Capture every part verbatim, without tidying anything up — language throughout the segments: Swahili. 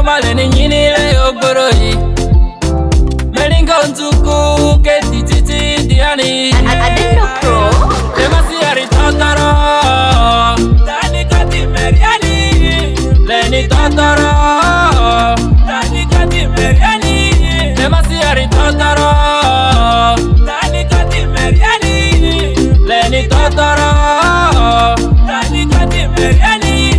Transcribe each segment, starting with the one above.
Male ni nyini le ogoroi Melingo nzuku ke tititi diani Adeno Pro Demasi ari totoro Dani kati meriani Leni totoro Dani kati meriani Demasi ari totoro Dani kati meriani Leni totoro Dani kati meriani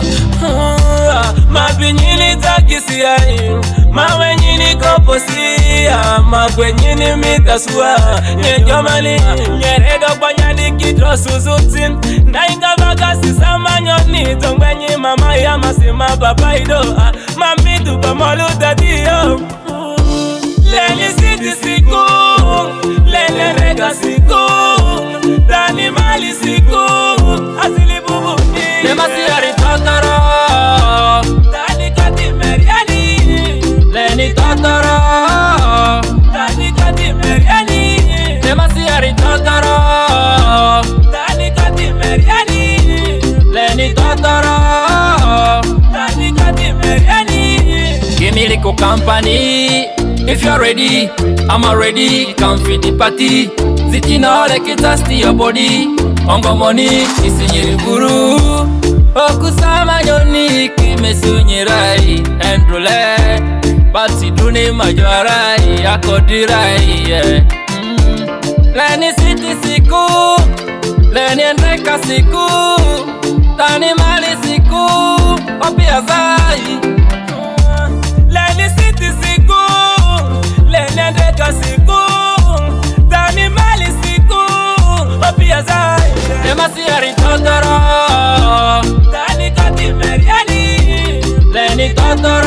Mabinyini takisia Mawe nyini komposia Magwe nyini mitasua Nyejomani Nyeredo banyadi kidro suzutin Nainga baga sisa manyoni Tongwenyi mama ya masima babaido Mamidu pamolu dadio Leni siti siku Lele rega siku Dani mali siku Asili bubu Demasi ari totoro Dani kati meriani Leni totoro Dani kati meriani Demasi ari totoro Dani kati meriani Leni totoro Dani kati meriani Kimiliko company If you're ready, I'm already. Come feed the party. Zitina like it has to your body. Ongo money, isinyiri guru. Okusama nyoni kimesunyirai. Endrole, bati duni majorai. Akodirai, yeah. mm. Leni siti siku. Leni endreka siku. Tani mali siku. Opi azai. Leni siti siku. Leni ndeka siku Tani mali siku Opi azai Demasi ari totoro Tani kati meriani Leni totoro